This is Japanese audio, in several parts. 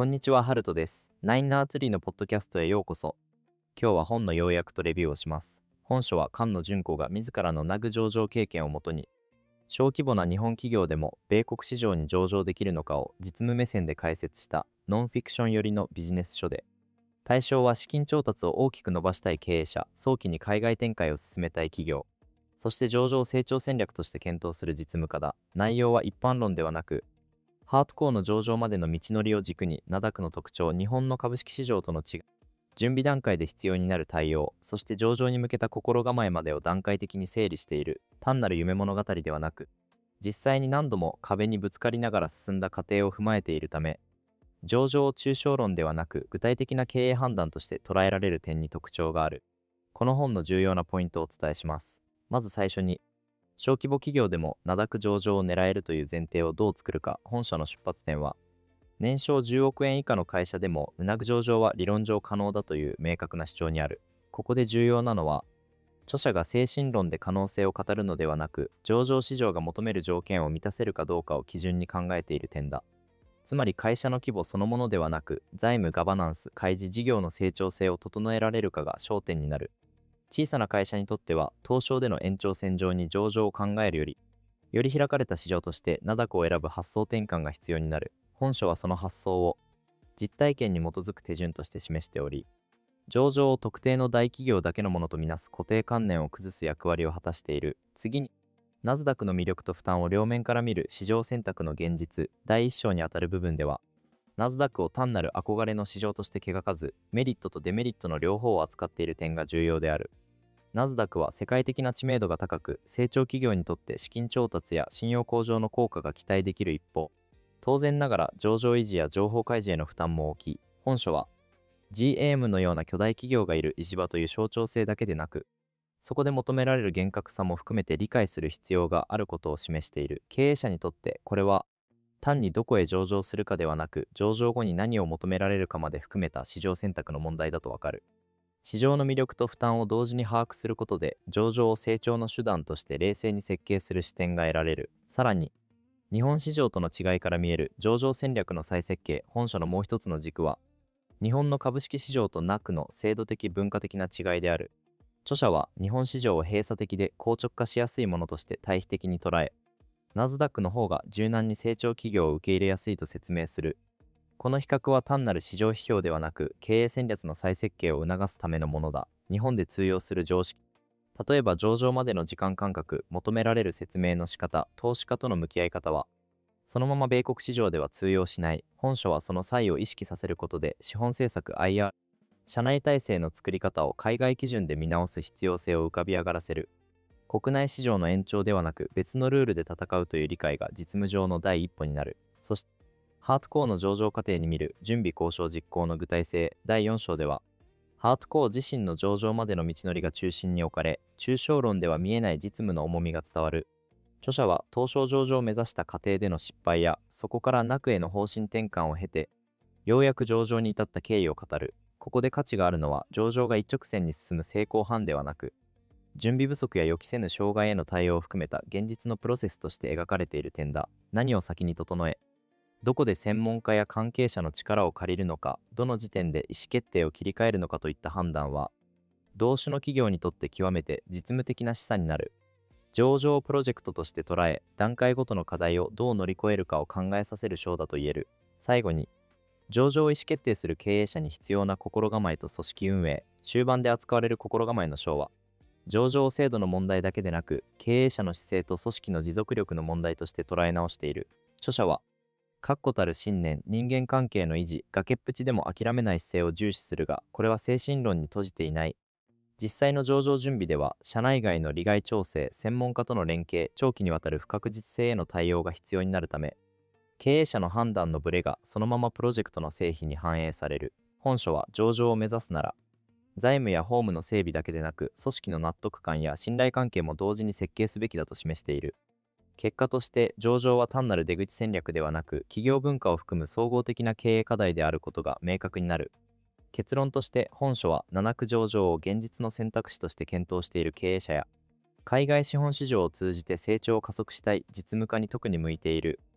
こんにちは、ハルトです。ナインナーツリーのポッドキャストへようこそ。今日は本の要約とレビューをします。本書は菅野純子が自らのナグ上場経験をもとに、小規模な日本企業でも米国市場に上場できるのかを実務目線で解説したノンフィクション寄りのビジネス書で、対象は資金調達を大きく伸ばしたい経営者、早期に海外展開を進めたい企業、そして上場成長戦略として検討する実務家だ。内容は一般論ではなく、ハートコーの上場までの道のりを軸に、ナダックの特徴、日本の株式市場との違い、準備段階で必要になる対応、そして上場に向けた心構えまでを段階的に整理している、単なる夢物語ではなく、実際に何度も壁にぶつかりながら進んだ過程を踏まえているため、上場を抽象論ではなく、具体的な経営判断として捉えられる点に特徴がある。この本の重要なポイントをお伝えします。まず最初に、小規模企業でも名高く上場を狙えるという前提をどう作るか。本書の出発点は、年商10億円以下の会社でもうなぐ上場は理論上可能だという明確な主張にある。ここで重要なのは、著者が精神論で可能性を語るのではなく、上場市場が求める条件を満たせるかどうかを基準に考えている点だ。つまり会社の規模そのものではなく、財務ガバナンス、開示事業の成長性を整えられるかが焦点になる。小さな会社にとっては、東証での延長線上に上場を考えるより、より開かれた市場としてナダコを選ぶ発想転換が必要になる。本書はその発想を実体験に基づく手順として示しており、上場を特定の大企業だけのものとみなす固定観念を崩す役割を果たしている。次に、ナスダックの魅力と負担を両面から見る市場選択の現実、第一章にあたる部分では、ナスダックを単なる憧れの市場として描かず、メリットとデメリットの両方を扱っている点が重要である。ナスダックは世界的な知名度が高く、成長企業にとって資金調達や信用向上の効果が期待できる一方、当然ながら上場維持や情報開示への負担も大きい。本書は、GAM のような巨大企業がいる石場という象徴性だけでなく、そこで求められる厳格さも含めて理解する必要があることを示している。経営者にとってこれは、単にどこへ上場するかではなく、上場後に何を求められるかまで含めた市場選択の問題だとわかる。市場の魅力と負担を同時に把握することで、上場を成長の手段として冷静に設計する視点が得られる。さらに、日本市場との違いから見える上場戦略の再設計。本書のもう一つの軸は、日本の株式市場とナクの制度的文化的な違いである。著者は、日本市場を閉鎖的で硬直化しやすいものとして対比的に捉え、ナスダックの方が柔軟に成長企業を受け入れやすいと説明する。この比較は単なる市場指標ではなく、経営戦略の再設計を促すためのものだ。日本で通用する常識。例えば上場までの時間間隔、求められる説明の仕方、投資家との向き合い方は、そのまま米国市場では通用しない。本書はその際を意識させることで、資本政策 IR、社内体制の作り方を海外基準で見直す必要性を浮かび上がらせる。国内市場の延長ではなく別のルールで戦うという理解が実務上の第一歩になる。そして、ハートコーの上場過程に見る準備交渉実行の具体性。第4章では、ハートコー自身の上場までの道のりが中心に置かれ、抽象論では見えない実務の重みが伝わる。著者は東証上場を目指した過程での失敗や、そこからナクへの方針転換を経て、ようやく上場に至った経緯を語る。ここで価値があるのは、上場が一直線に進む成功犯ではなく、準備不足や予期せぬ障害への対応を含めた現実のプロセスとして描かれている点だ。何を先に整え、どこで専門家や関係者の力を借りるのか、どの時点で意思決定を切り替えるのかといった判断は、同種の企業にとって極めて実務的な示唆になる。上場プロジェクトとして捉え、段階ごとの課題をどう乗り越えるかを考えさせる章だと言える。最後に、上場を意思決定する経営者に必要な心構えと組織運営、終盤で扱われる心構えの章は、上場制度の問題だけでなく、経営者の姿勢と組織の持続力の問題として捉え直している。著者は、確固たる信念、人間関係の維持、崖っぷちでも諦めない姿勢を重視するが、これは精神論に閉じていない。実際の上場準備では、社内外の利害調整、専門家との連携、長期にわたる不確実性への対応が必要になるため、経営者の判断のブレがそのままプロジェクトの成否に反映される。本書は上場を目指すなら、財務や法務の整備だけでなく、組織の納得感や信頼関係も同時に設計すべきだと示している。結果として上場は単なる出口戦略ではなく、企業文化を含む総合的な経営課題であることが明確になる。結論として本書は、七区上場を現実の選択肢として検討している経営者や、海外資本市場を通じて成長を加速したい実務家に特に向いている。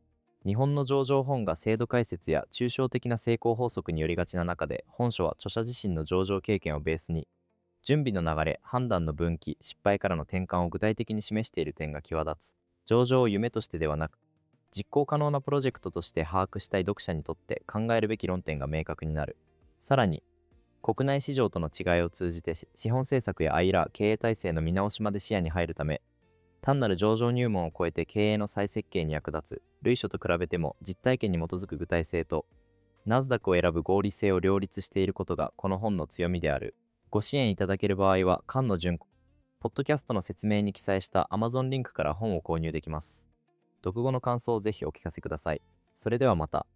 日本の上場本が制度解説や抽象的な成功法則によりがちな中で、本書は著者自身の上場経験をベースに、準備の流れ、判断の分岐、失敗からの転換を具体的に示している点が際立つ。上場を夢としてではなく、実行可能なプロジェクトとして把握したい読者にとって考えるべき論点が明確になる。さらに、国内市場との違いを通じて資本政策や経営体制の見直しまで視野に入るため、単なる上場入門を超えて経営の再設計に役立つ。類書と比べても実体験に基づく具体性とナスダックを選ぶ合理性を両立していることがこの本の強みである。ご支援いただける場合は菅野純子ポッドキャストの説明に記載した Amazon リンクから本を購入できます。読後の感想をぜひお聞かせください。それではまた。